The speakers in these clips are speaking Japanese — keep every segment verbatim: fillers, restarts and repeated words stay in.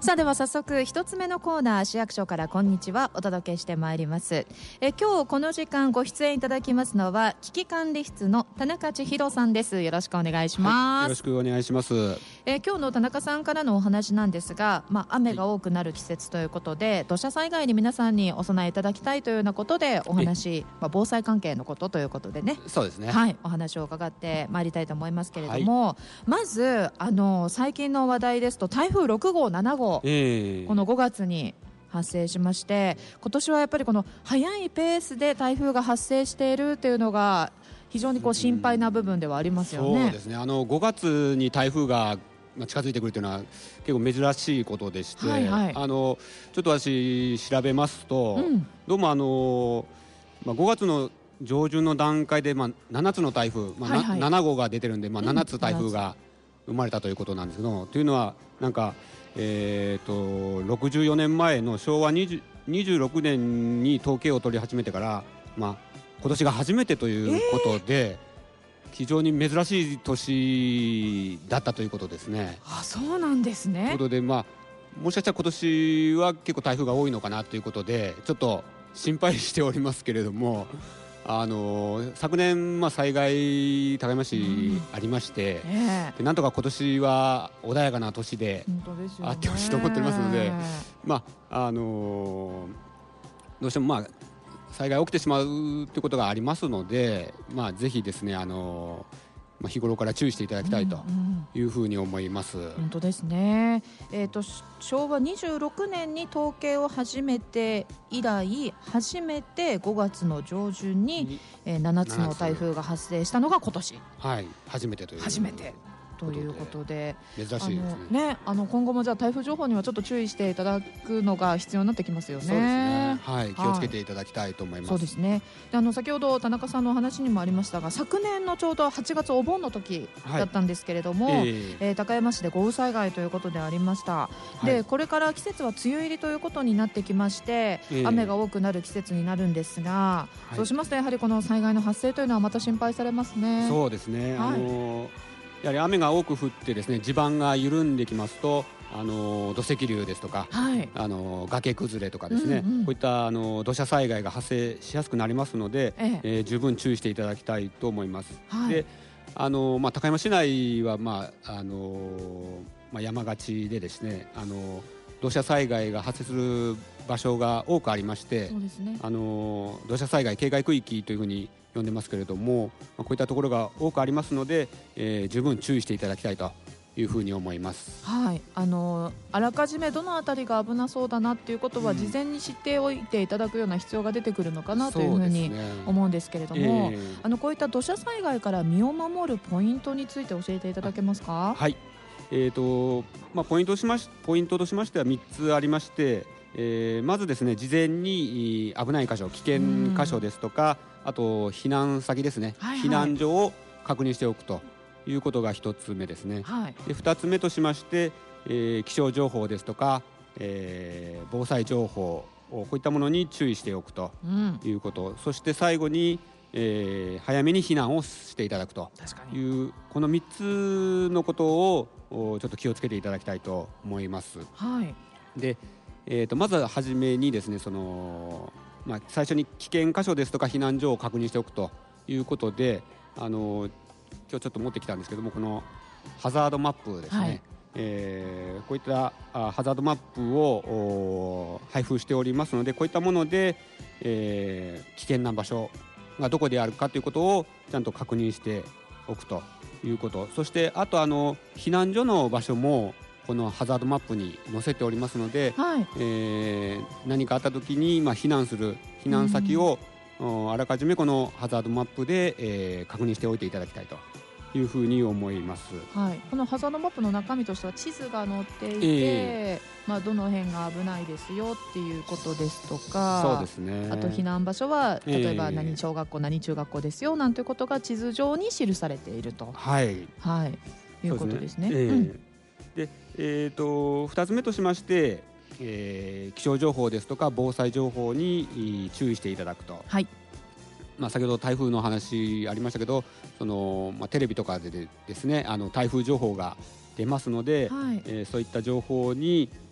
さあでは早速一つ目のコーナー、市役所からこんにちはお届けしてまいります。え今日この時間ご出演いただきますのは危機管理室の田中千尋さんです。よろしくお願いします、はい、 よろしくお願いします。 え今日の田中さんからのお話なんですが、まあ、雨が多くなる季節ということで、はい、土砂災害に皆さんにお備えいただきたいというようなことでお話、まあ、防災関係のことということでね、 そうですね、 はい、お話を伺ってまいりたいと思いますけれども、はい、まずあの最近の話題ですと台風ろくごうななごう、えー、このごがつに発生しまして、今年はやっぱりこの早いペースで台風が発生しているというのが非常にこう心配な部分ではありますよね。 そうですね、あのごがつに台風が近づいてくるというのは結構珍しいことでして、はいはい、あのちょっと私調べますと、うん、どうもあの、まあ、ごがつの上旬の段階で、まあ、ななつの台風、まあはいはい、ななごうが出てるんで、まあ、ななつ台風が生まれたということなんですけど、うん、というのはなんか、えー、とろくじゅうよねんまえのしょうわにじゅう、にじゅうろくねんに統計を取り始めてから、まあ、今年が初めてということで、えー非常に珍しい年だったということですね。 あ、そうなんですね。 ということで、まあ、もしかしたら今年は結構台風が多いのかなということでちょっと心配しておりますけれども、あの昨年、まあ、災害高山市ありまして、うんえー、でなんとか今年は穏やかな年であってほしいと思っておりますので、まああのどうしてもまあ災害起きてしまうということがありますので、まあ、ぜひですね、あのまあ、日頃から注意していただきたいというふうに思います、うんうん、 本当ですね、えーと、しょうわにじゅうろくねんに統計を始めて以来初めてごがつの上旬に、えー、ななつの台風が発生したのが今年、 はい、初めてという初めてということで珍しいですね。 あのね、あの今後もじゃあ台風情報にはちょっと注意していただくのが必要になってきますよね。 そうですね、はい、気をつけていただきたいと思います、 はい、そうですね。であの先ほど田中さんのお話にもありましたが、昨年のちょうどはちがつお盆の時だったんですけれども、はいえーえー、高山市で豪雨災害ということでありました、はい、でこれから季節は梅雨入りということになってきまして、えー、雨が多くなる季節になるんですが、はい、そうしますとやはりこの災害の発生というのはまた心配されますね。 そうですね、はい、あのーやはり雨が多く降ってですね、地盤が緩んできますと、あの土石流ですとか、はい、あの崖崩れとかですね、うんうん、こういったあの土砂災害が発生しやすくなりますので、えええー、十分注意していただきたいと思います、はい、であの、まあ、高山市内は、まああのまあ、山がちでですね、あの土砂災害が発生する場所が多くありまして、そうですね、あの土砂災害警戒区域というふうに呼んでますけれども、まあ、こういったところが多くありますので、えー、十分注意していただきたいというふうに思います、 はい、あのあらかじめどのあたりが危なそうだなっていうことは事前に知っておいていただくような必要が出てくるのかなというふうに思うんですけれども、えー、あのこういった土砂災害から身を守るポイントについて教えていただけますか。 はい、えーとまあ、ポイントしまし、ポイントとしましてはみっつありまして、えー、まずですね、事前に危ない箇所、危険箇所ですとか、あと避難先ですね、はいはい、避難所を確認しておくということがひとつめですね、はい、でふたつめとしまして、えー、気象情報ですとか、えー、防災情報、こういったものに注意しておくということ、うん、そして最後に、えー、早めに避難をしていただくというこのみっつのことをちょっと気をつけていただきたいと思います、はい、でえー、とまずはじめにですね、その、まあ、最初に危険箇所ですとか避難所を確認しておくということで、あの今日ちょっと持ってきたんですけども、このハザードマップですね、はい、えー、こういったあハザードマップを配布しておりますので、こういったもので、えー、危険な場所がどこであるかということをちゃんと確認しておくということ、そしてあとあの避難所の場所もこのハザードマップに載せておりますので、はい、えー、何かあった時に、まあ、避難する避難先を、うん、あらかじめこのハザードマップで、えー、確認しておいていただきたいというふうに思います、 はい、このハザードマップの中身としては地図が載っていて、えーまあ、どの辺が危ないですよっていうことですとか、 そうですね、 あと避難場所は例えば何小学校、何中学校ですよなんていうことが地図上に記されていると、はいはい、いうことですね。 で、えー、とふたつめとしまして、えー、気象情報ですとか防災情報に注意していただくと、はい、まあ、先ほど台風の話ありましたけど、その、まあ、テレビとかでですね、あの台風情報が出ますので、はい、えー、そういった情報に、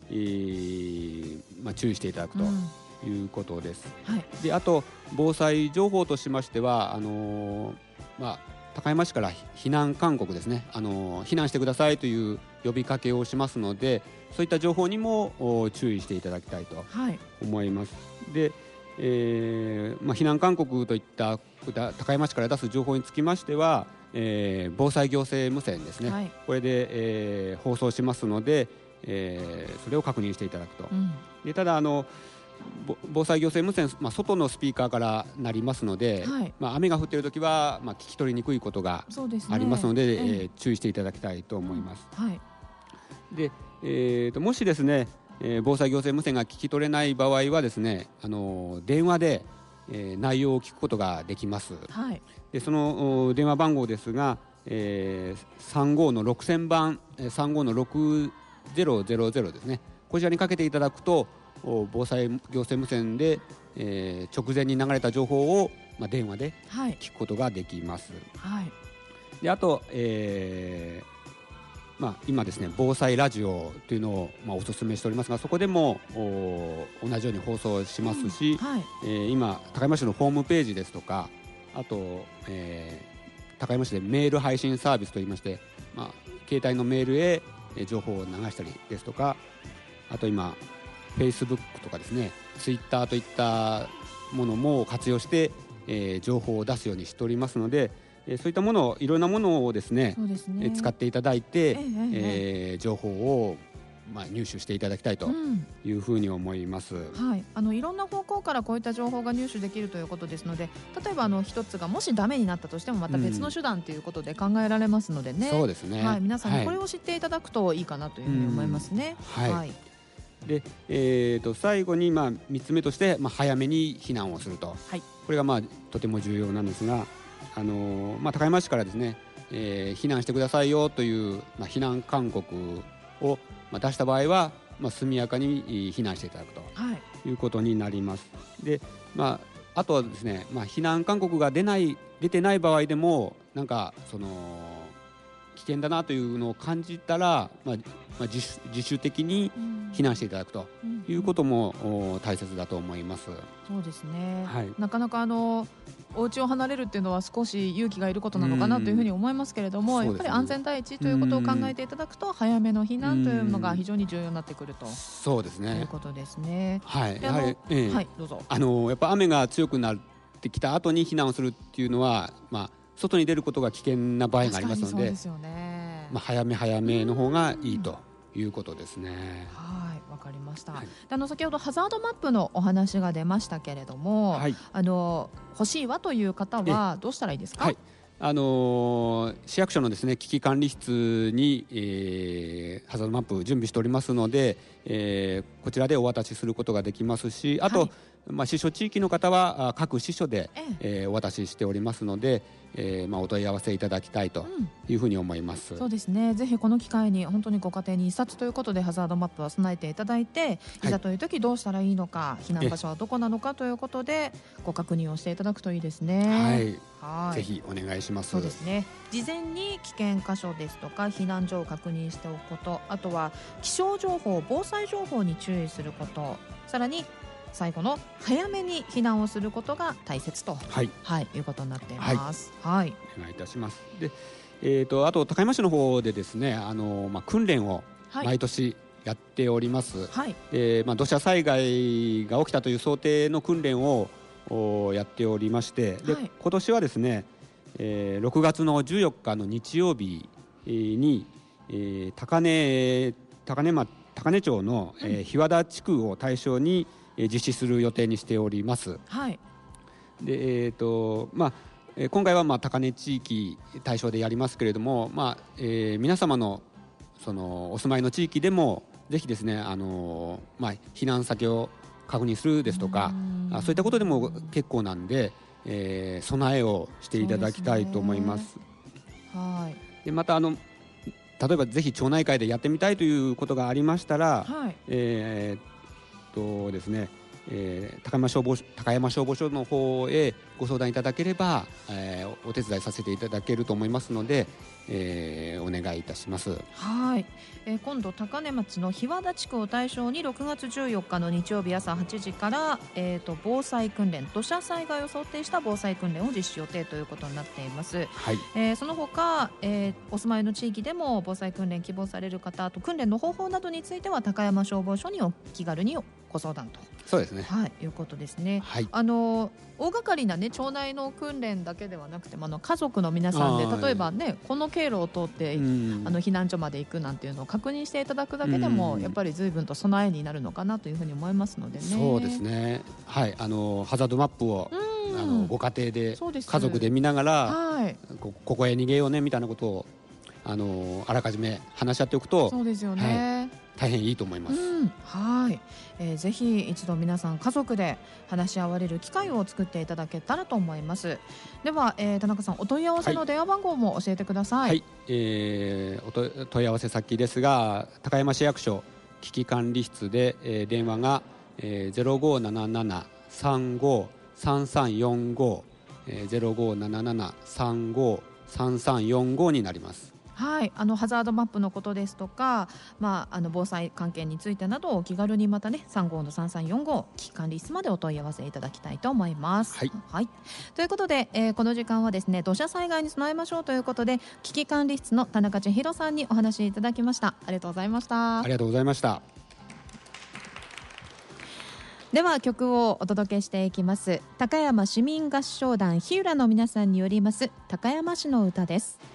えーまあ、注意していただくということです、 うんはい、 であと防災情報としましてはあのーまあ、高山市から避難勧告ですね、あのー、避難してくださいという呼びかけをしますので、そういった情報にも注意していただきたいと思います、はい、でえーまあ、避難勧告といった高山市から出す情報につきましては、えー、防災行政無線ですね、はい、これで、えー、放送しますので、えー、それを確認していただくと、うん、でただあの防災行政無線、まあ、外のスピーカーからなりますので、はい、まあ、雨が降っているときは、まあ、聞き取りにくいことがありますので、で、ねえー、注意していただきたいと思います、うんはい、でえー、ともしですねえー、防災行政無線が聞き取れない場合はですね、あのー、電話で、えー、内容を聞くことができます、はい、でその電話番号ですが、えー、さんごのろくせんばん さんごのろくぜろぜろぜろですね、こちらにかけていただくと防災行政無線で、えー、直前に流れた情報を、まあ、電話で聞くことができます、はい、であと、えーまあ、今ですね防災ラジオというのを、まあ、お勧めしておりますが、そこでも同じように放送しますし、うんはいえー、今高山市のホームページですとか、あと、えー、高山市でメール配信サービスといいまして、まあ、携帯のメールへ情報を流したりですとか、あと今 Facebook とかですね Twitter といったものも活用して、えー、情報を出すようにしておりますので、えー、そういったものをいろんなものをですね、そうですね、えー、使っていただいて、えーえー、情報を、まあ、入手していただきたいというふうに思います、 うんはい、あのいろんな方向からこういった情報が入手できるということですので、例えばあの一つがもしダメになったとしてもまた別の手段ということで考えられますのでね、 うん、そうですね、 はい、皆さんにこれを知っていただくといいかなというふうに思いますね、 はいはい、でえー、と最後に、まあ、みっつめとして、まあ、早めに避難をすると、はい、これが、まあ、とても重要なんですが、あのーまあ、高山市からですね、えー、避難してくださいよという、まあ、避難勧告を、まあ、出した場合は、まあ、速やかに避難していただくと、はい、いうことになります。で、まあ、あとはですね、まあ、避難勧告が出ない出てない場合でもなんかその危険だなというのを感じたら、まあまあ、自主、自主的に避難していただくということも、うん、大切だと思います。 そうですね、はい、なかなかあのお家を離れるっていうのは少し勇気がいることなのかなというふうに思いますけれども、うん、やっぱり安全第一ということを考えていただくと早めの避難というのが非常に重要になってくると、 そうですね、 いうことですね。 はい、やはり、えーはい、どうぞ。あのやっぱ雨が強くなってきた後に避難をするっていうのは、まあ、外に出ることが危険な場合がありますので、そうですよね、まあ、早め早めの方がいいということですね。 はい、わかりました、はい、であの先ほどハザードマップのお話が出ましたけれども、はい、あの欲しいわという方はどうしたらいいですか？はい、 あのー、市役所のですね危機管理室に、えー、ハザードマップ準備しておりますので、えー、こちらでお渡しすることができますし、あと、はい、まあ、支所地域の方は各支所で、えー、お渡ししておりますので、えーまあ、お問い合わせいただきたいというふうに思います、 うん、そうですね、ぜひこの機会に本当にご家庭に一冊ということでハザードマップは備えていただいて、いざという時どうしたらいいのか、避難場所はどこなのかということでご確認をしていただくといいですね。 はい、はい、ぜひお願いします。 そうですね、事前に危険箇所ですとか避難所を確認しておくこと、あとは気象情報、防災情報に注意すること、さらに最後の早めに避難をすることが大切と、はいはい、いうことになっています。はい、はい、 お願いいたします。で、えー、とあと高山市の方でですね、あの、まあ、訓練を毎年やっております。はい、で、まあ、土砂災害が起きたという想定の訓練をやっておりまして、で、はい、今年はですね、えー、ろくがつのじゅうよっかの日曜日に、えー、高根高根、ま、高根町の、えー、日和田地区を対象に実施する予定にしております。はい、で、えーとまあ、今回は、まあ、高根地域対象でやりますけれども、まあえー、皆様の、そのお住まいの地域でもぜひですね、あのまあ、避難先を確認するですとか、あそういったことでも結構なんで、えー、備えをしていただきたいと思います。はい、でまたあの例えばぜひ町内会でやってみたいということがありましたら、はい、えーとですねえー、高山消防高山消防署の方へご相談いただければ、えー、お手伝いさせていただけると思いますので、 えー、お願いいたします。 はい、えー、今度高根町の日和田地区を対象にろくがつじゅうよっかの日曜日朝はちじから、えー、と防災訓練、土砂災害を想定した防災訓練を実施予定ということになっています。 はい、 えー、その他、えー、お住まいの地域でも防災訓練希望される方、あと訓練の方法などについては高山消防署にお気軽にご相談と。 そうですね、 はい、いうことですね。 はい、 あの大掛かりな、ね、町内の訓練だけではなくても、あの家族の皆さんで例えば、ね、この経路を通って、うん、あの避難所まで行くなんていうのを確認していただくだけでも、うん、やっぱり随分と備えになるのかなというふうに思いますのでね。 そうですね、はい、あのハザードマップを、うん、あのご家庭で家族で見ながら、はい、こ, ここへ逃げようねみたいなことをあのあらかじめ話し合っておくと、 そうですよね、 はい、大変いいと思います。 うん、はい、えー、ぜひ一度皆さん家族で話し合われる機会を作っていただけたらと思います。では、えー、田中さん、お問い合わせの電話番号も教えてください。 はい、えー、おと問い合わせ先ですが、高山市役所危機管理室で、えー、電話が、えー、ゼロごーななななさんごさんさんよんご、えー、ゼロごーななななさんごさんさんよんごになります。 はい、あのハザードマップのことですとか、まあ、あの防災関係についてなどをお気軽にまたねさんごーのさんさんよんご危機管理室までお問い合わせいただきたいと思います。 はい、 はい、ということで、えー、この時間はですね土砂災害に備えましょうということで危機管理室の田中千尋さんにお話いただきました。ありがとうございました。 ありがとうございました。 では曲をお届けしていきます。高山市民合唱団日浦の皆さんによります高山市の歌です。